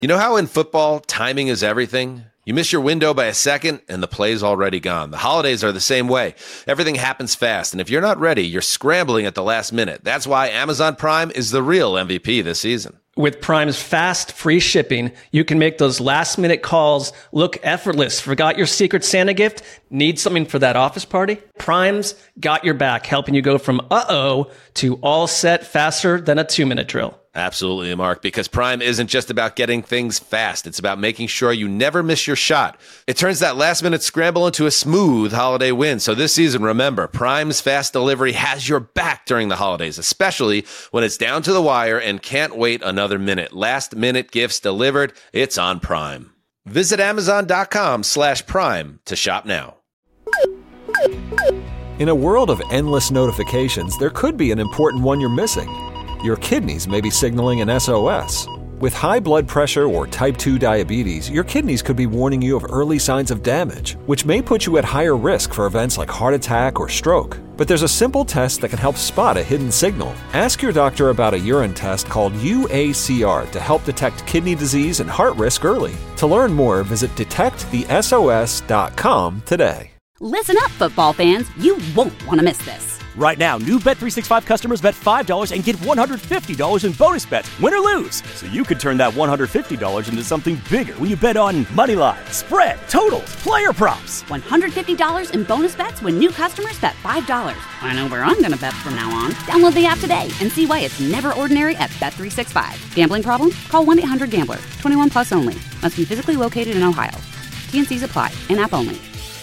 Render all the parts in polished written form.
You know how in football, timing is everything? You miss your window by a second, and the play's already gone. The holidays are the same way. Everything happens fast, and if you're not ready, you're scrambling at the last minute. That's why Amazon Prime is the real MVP this season. With Prime's fast, free shipping, you can make those last-minute calls look effortless. Forgot your Secret Santa gift? Need something for that office party? Prime's got your back, helping you go from uh-oh to all set faster than a 2-minute drill. Absolutely, Mark, because Prime isn't just about getting things fast. It's about making sure you never miss your shot. It turns that last-minute scramble into a smooth holiday win. So this season, remember, Prime's fast delivery has your back during the holidays, especially when it's down to the wire and can't wait another minute. Last-minute gifts delivered, it's on Prime. Visit Amazon.com/Prime to shop now. In a world of endless notifications, there could be an important one you're missing. Your kidneys may be signaling an SOS. With high blood pressure or type 2 diabetes, your kidneys could be warning you of early signs of damage, which may put you at higher risk for events like heart attack or stroke. But there's a simple test that can help spot a hidden signal. Ask your doctor about a urine test called UACR to help detect kidney disease and heart risk early. To learn more, visit detectthesos.com today. Listen up, football fans. You won't want to miss this. Right now, new Bet365 customers bet $5 and get $150 in bonus bets, win or lose. So you could turn that $150 into something bigger when you bet on money line, spread, totals, player props. $150 in bonus bets when new customers bet $5. I know where I'm going to bet from now on. Download the app today and see why it's never ordinary at Bet365. Gambling problem? Call 1-800-GAMBLER. 21 plus only. Must be physically located in Ohio. T&Cs apply. In-app only.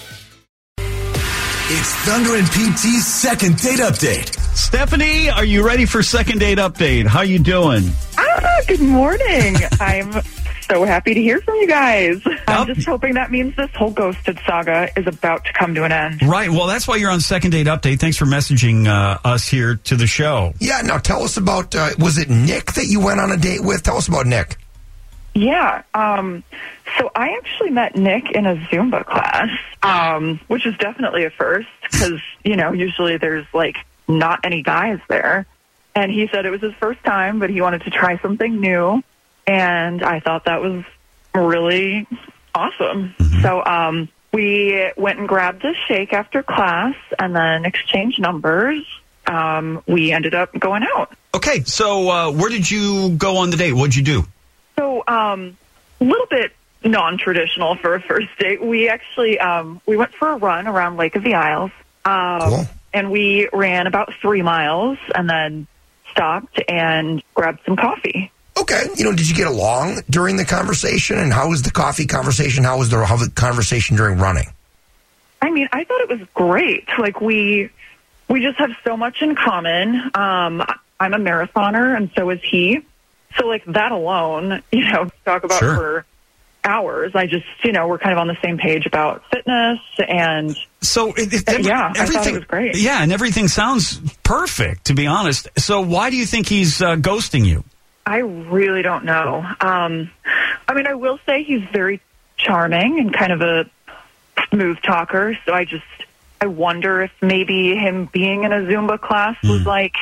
It's Thunder and PT's second date update. Stephanie, are you ready for second date update? How you doing? Good morning. I'm so happy to hear from you guys. I'm just hoping that means this whole ghosted saga is about to come to an end. Right. Well, that's why you're on second date update. Thanks for messaging us here to the show. Yeah. Now tell us about, was it Nick that you went on a date with? Tell us about Nick. Yeah. So I actually met Nick in a Zumba class, which is definitely a first because, usually there's not any guys there. And he said it was his first time, but he wanted to try something new. And I thought that was really awesome. Mm-hmm. So we went and grabbed a shake after class and then exchanged numbers. We ended up going out. Okay. So where did you go on the date? What'd you do? So a little bit non-traditional for a first date. We actually we went for a run around Lake of the Isles. Cool. And we ran about 3 miles and then stopped and grabbed some coffee. Okay. Did you get along during the conversation? And how was the coffee conversation? How was the conversation during running? I mean, I thought it was great. We just have so much in common. I'm a marathoner, and so is he. So, that alone, talk about for hours. I just, we're kind of on the same page about fitness and... So, I thought it was great. Yeah, and everything sounds perfect, to be honest. So, why do you think he's ghosting you? I really don't know. I mean, I will say he's very charming and kind of a smooth talker. So, I wonder if maybe him being in a Zumba class was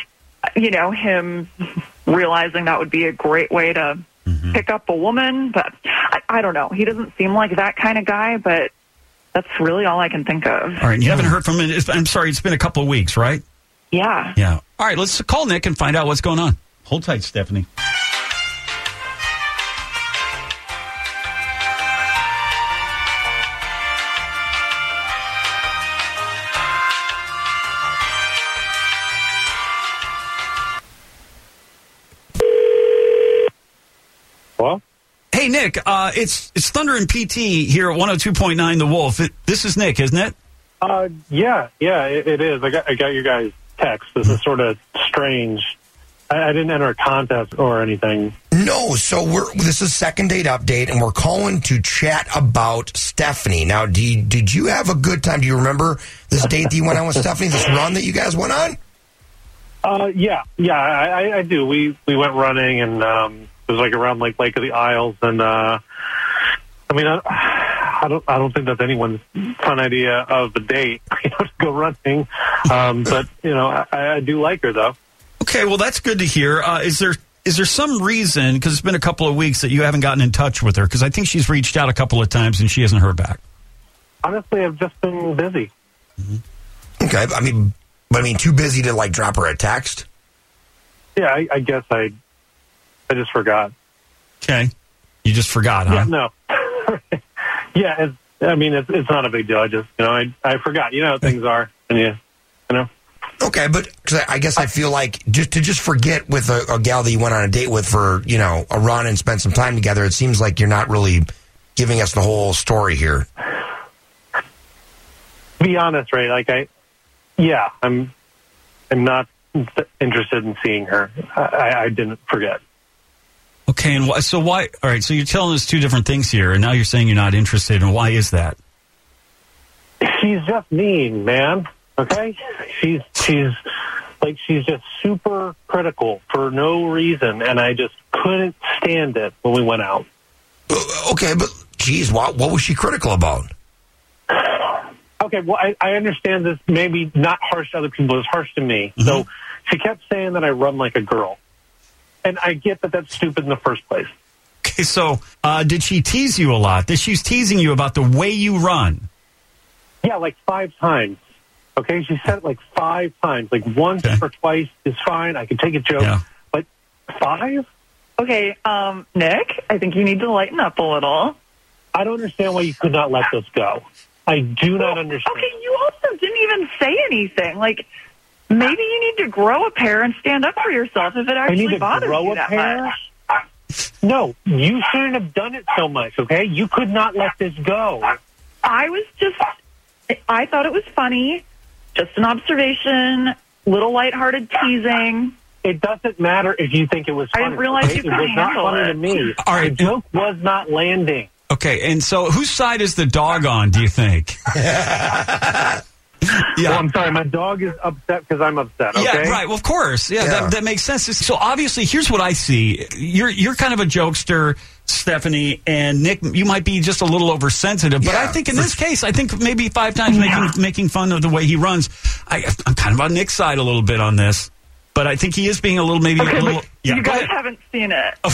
him... realizing that would be a great way to pick up a woman. But I don't know. He doesn't seem like that kind of guy, but that's really all I can think of. All right. You haven't heard from him. I'm sorry. It's been a couple of weeks, right? Yeah. Yeah. All right. Let's call Nick and find out what's going on. Hold tight, Stephanie. Hello? Hey, Nick, it's Thunder and PT here at 102.9 The Wolf. This is Nick, isn't it? Yeah, it is. I got your guys' text. This is sort of strange. I didn't enter a contest or anything. No, so this is second date update, and we're calling to chat about Stephanie. Now, did you have a good time? Do you remember this date that you went on with Stephanie, this run that you guys went on? Yeah, I do. We went running, and it was around Lake of the Isles, and I don't think that's anyone's fun idea of a date, to go running. But I do like her though. Okay, well that's good to hear. Is there Is there some reason, because it's been a couple of weeks, that you haven't gotten in touch with her? Because I think she's reached out a couple of times and she hasn't heard back. Honestly, I've just been busy. Okay, I mean, too busy to like drop her a text? Yeah, I guess I just forgot. Okay. You just forgot, huh? Yeah, no. Yeah, it's not a big deal. I just, I forgot. You know how things are. And you know. Okay, but 'cause I guess I feel like just forget with a gal that you went on a date with for, a run and spend some time together, it seems like you're not really giving us the whole story here. Be honest, right? I'm not interested in seeing her. I didn't forget. Okay, and so why? All right, so you're telling us two different things here, and now you're saying you're not interested, and why is that? She's just mean, man. Okay, she's just super critical for no reason, and I just couldn't stand it when we went out. Okay, but geez, what was she critical about? Okay, well, I understand this maybe not harsh to other people, it was harsh to me. Mm-hmm. So she kept saying that I run like a girl. And I get that that's stupid in the first place. Okay, so did she tease you a lot? She's teasing you about the way you run? Yeah, like 5 times. Okay, she said it like 5 times. Like once or twice is fine. I can take a joke. Yeah. But 5? Okay, Nick, I think you need to lighten up a little. I don't understand why you could not let this go. I do not understand. Okay, you also didn't even say anything. Like, maybe you need to grow a pair and stand up for yourself if it actually bothers you that much. No, you shouldn't have done it so much, okay? You could not let this go. I thought it was funny. Just an observation, little lighthearted teasing. It doesn't matter if you think it was funny. I didn't realize you couldn't handle it. It was not funny to me. All right. The joke was not landing. Okay, and so whose side is the dog on, do you think? Yeah. Well, I'm sorry, my dog is upset because I'm upset, okay? Yeah, right, well, of course. Yeah. That makes sense. So obviously, here's what I see. You're kind of a jokester, Stephanie, and Nick, you might be just a little oversensitive, but I think in this case, I think maybe 5 times making fun of the way he runs. I'm kind of on Nick's side a little bit on this. But I think he is being a little, maybe okay, a little... Yeah, you guys haven't seen it. But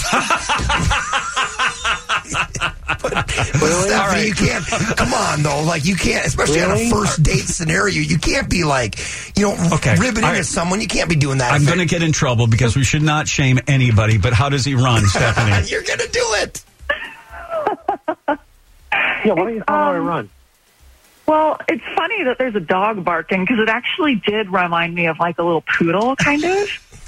Stephanie, you can't... Come on, though. Like, you can't, especially on a first date scenario, you can't be like, ribbing into someone. You can't be doing that. I'm going to get in trouble because we should not shame anybody, but how does he run, Stephanie? You're going to do it. Yeah, why don't you tell me how I run? Well, it's funny that there's a dog barking because it actually did remind me of like a little poodle, kind of.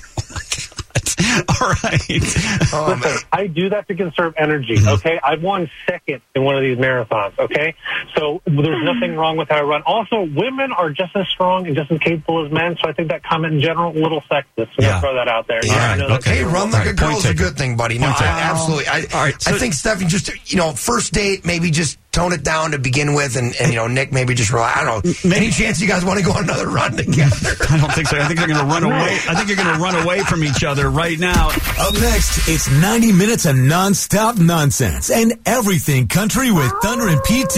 All right. Listen, I do that to conserve energy, okay? I've won second in one of these marathons, okay? So there's nothing wrong with how I run. Also, women are just as strong and just as capable as men, so I think that comment in general, a little sexist. So I'll throw that out there. Yeah, okay. Hey, run like a girl is a good thing, buddy. No, absolutely. I think, Stephanie, just, first date, maybe just tone it down to begin with, and Nick, maybe just relax. I don't know. Any chance you guys want to go on another run together? I don't think so. I think they're going to run away. I think you're going to run away from each other right now. Up next, it's 90 minutes of nonstop nonsense and everything country with Thunder and PT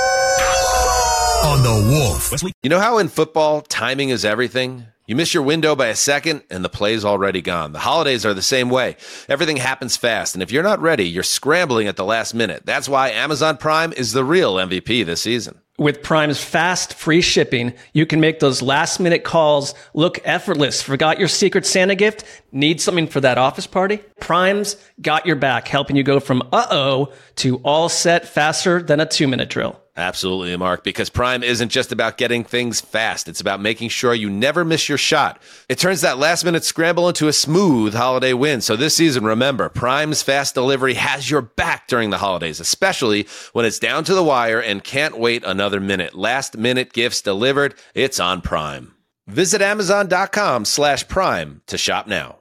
on the Wolf. You know how in football, timing is everything? You miss your window by a second, and the play's already gone. The holidays are the same way. Everything happens fast, and if you're not ready, you're scrambling at the last minute. That's why Amazon Prime is the real MVP this season. With Prime's fast, free shipping, you can make those last-minute calls look effortless. Forgot your Secret Santa gift? Need something for that office party? Prime's got your back, helping you go from uh-oh to all set faster than a 2-minute drill. Absolutely, Mark, because Prime isn't just about getting things fast. It's about making sure you never miss your shot. It turns that last-minute scramble into a smooth holiday win. So this season, remember, Prime's fast delivery has your back during the holidays, especially when it's down to the wire and can't wait another minute. Last-minute gifts delivered, it's on Prime. Visit Amazon.com/Prime to shop now.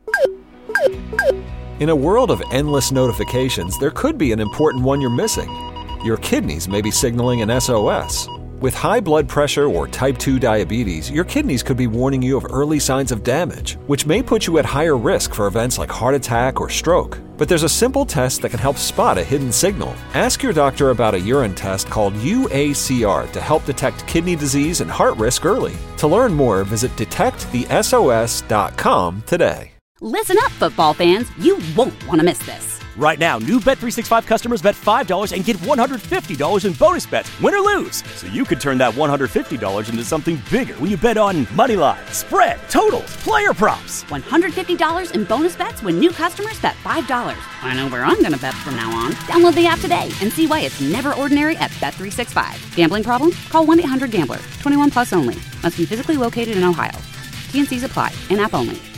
In a world of endless notifications, there could be an important one you're missing. Your kidneys may be signaling an SOS. With high blood pressure or type 2 diabetes, your kidneys could be warning you of early signs of damage, which may put you at higher risk for events like heart attack or stroke. But there's a simple test that can help spot a hidden signal. Ask your doctor about a urine test called UACR to help detect kidney disease and heart risk early. To learn more, visit detectthesos.com today. Listen up, football fans. You won't want to miss this. Right now, new Bet365 customers bet $5 and get $150 in bonus bets, win or lose. So you could turn that $150 into something bigger when you bet on moneyline, spread, totals, player props. $150 in bonus bets when new customers bet $5. I know where I'm going to bet from now on. Download the app today and see why it's never ordinary at Bet365. Gambling problem? Call 1-800-GAMBLER. 21 plus only. Must be physically located in Ohio. T&Cs apply. In-app only.